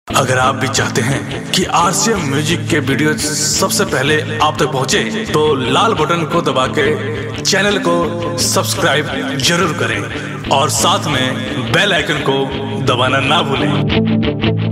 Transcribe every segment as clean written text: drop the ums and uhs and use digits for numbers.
अगर आप भी चाहते हैं कि आरसीएम म्यूजिक के वीडियो सबसे पहले आप तक पहुंचे, तो लाल बटन को दबा के चैनल को सब्सक्राइब जरूर करें और साथ में बेल आइकन को दबाना ना भूलें।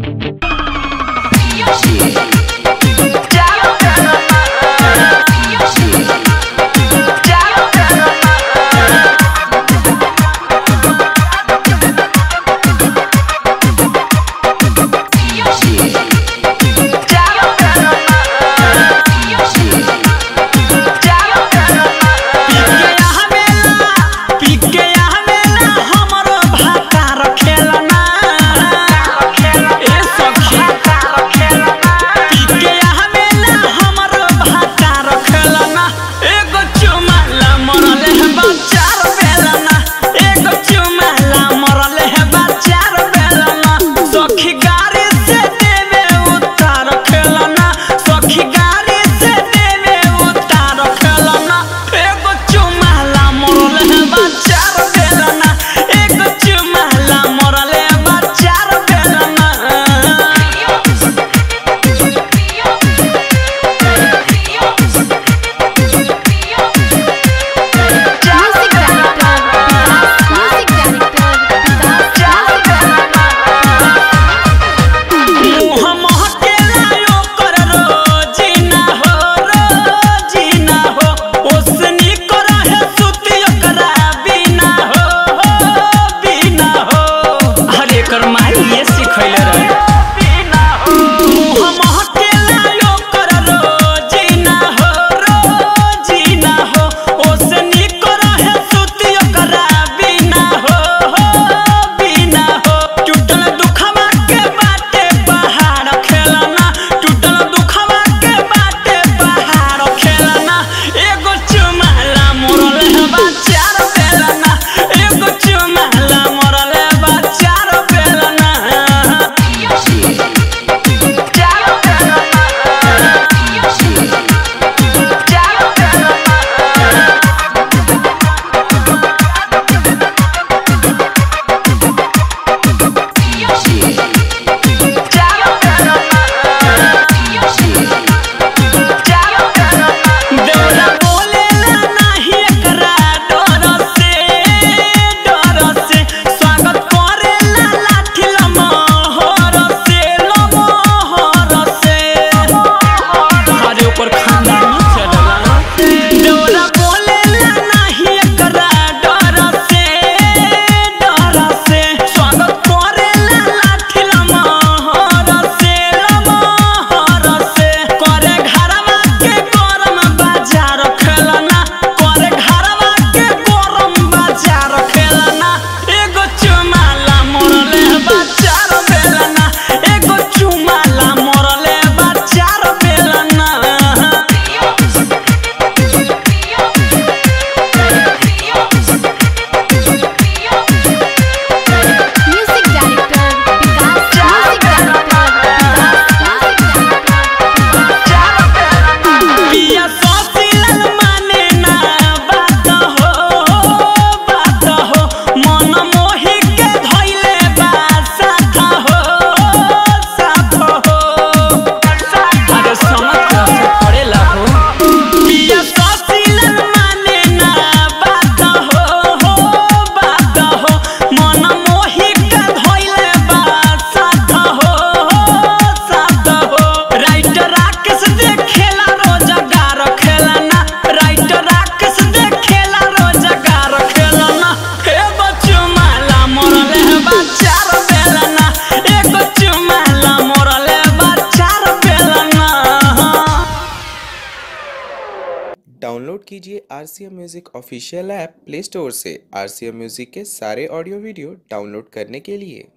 डाउनलोड कीजिए RCM music official app play store से। आरसीएम म्यूजिक के सारे ऑडियो वीडियो डाउनलोड करने के लिए